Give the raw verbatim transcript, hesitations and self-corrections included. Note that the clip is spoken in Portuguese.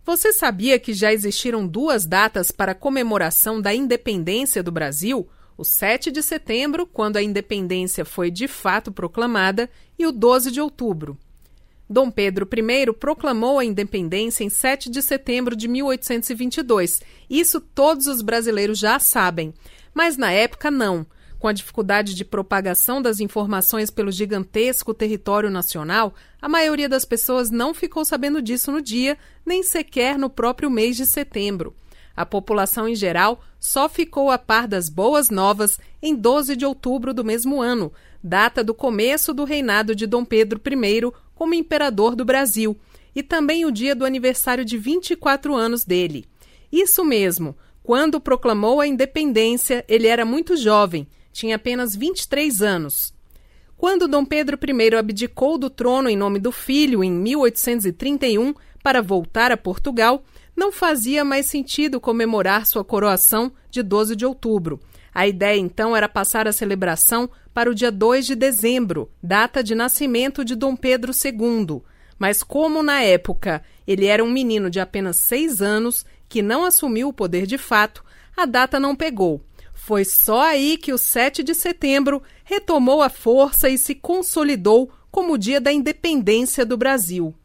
Você sabia que já existiram duas datas para a comemoração da independência do Brasil? O sete de setembro, quando a independência foi de fato proclamada, e o doze de outubro. Dom Pedro I proclamou a independência em sete de setembro de mil oitocentos e vinte e dois. Isso todos os brasileiros já sabem. Mas na época não. Com a dificuldade de propagação das informações pelo gigantesco território nacional, a maioria das pessoas não ficou sabendo disso no dia, nem sequer no próprio mês de setembro. A população em geral só ficou a par das boas novas em doze de outubro do mesmo ano, data do começo do reinado de Dom Pedro I como imperador do Brasil, e também o dia do aniversário de vinte e quatro anos dele. Isso mesmo, quando proclamou a independência, ele era muito jovem, tinha apenas vinte e três anos. Quando Dom Pedro I abdicou do trono em nome do filho em mil oitocentos e trinta e um para voltar a Portugal, não fazia mais sentido comemorar sua coroação de doze de outubro. A ideia, então, era passar a celebração para o dia dois de dezembro, data de nascimento de Dom Pedro segundo. Mas como, na época, ele era um menino de apenas seis anos, que não assumiu o poder de fato, a data não pegou. Foi só aí que o sete de setembro retomou a força e se consolidou como o dia da independência do Brasil.